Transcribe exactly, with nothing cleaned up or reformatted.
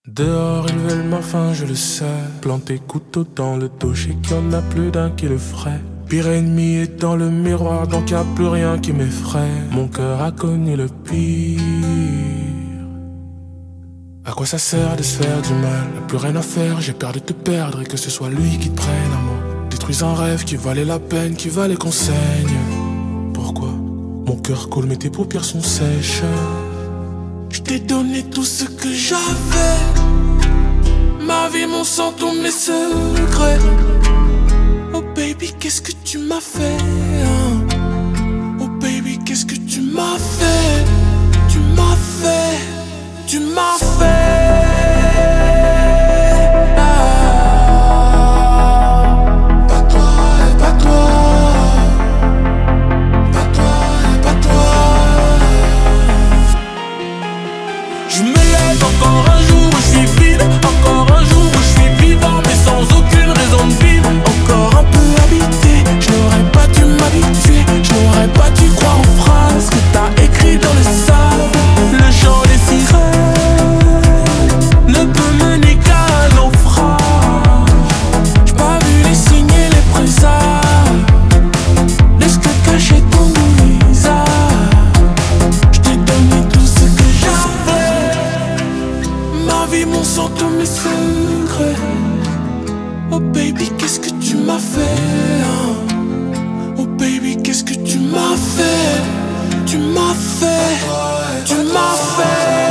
Dehors ils veulent ma faim, je le sais. Planter couteau dans le dos, je sais qu'il y en a plus d'un qui le ferait. Pire ennemi est dans le miroir, donc y'a plus rien qui m'effraie. Mon cœur a connu le pire. À quoi ça sert de se faire du mal? Y'a plus rien à faire, j'ai peur de te perdre et que ce soit lui qui te prenne à moi. Détruis un rêve qui valait la peine, qui valait qu'on saigne. Pourquoi? Mon cœur coule mais tes paupières sont sèches. Je t'ai donné tout ce que j'avais, ma vie, mon sang, tous mes secrets. Oh baby, qu'est-ce que tu m'as fait, hein? Oh baby, qu'est-ce que tu m'as fait? Tu m'as fait, tu m'as fait. Encore un jour où je suis vide, encore un jour où je suis vivant, mais sans aucune raison de vivre. Encore un peu habité, je n'aurais pas dû m'habituer, je n'aurais pas dû croire aux phrases que t'as écrites dans le sable. Le chant des sirènes ne peut mener qu'à un naufrage. J'ai pas vu les signes et les présages de ce que cachait ton visage. Je t'ai donné tout ce que j'avais, ma vie, mon sang, tous mes secrets. Oh baby, qu'est-ce que tu m'as fait, hein? Oh baby, qu'est-ce que tu m'as fait? Tu m'as fait, tu m'as fait.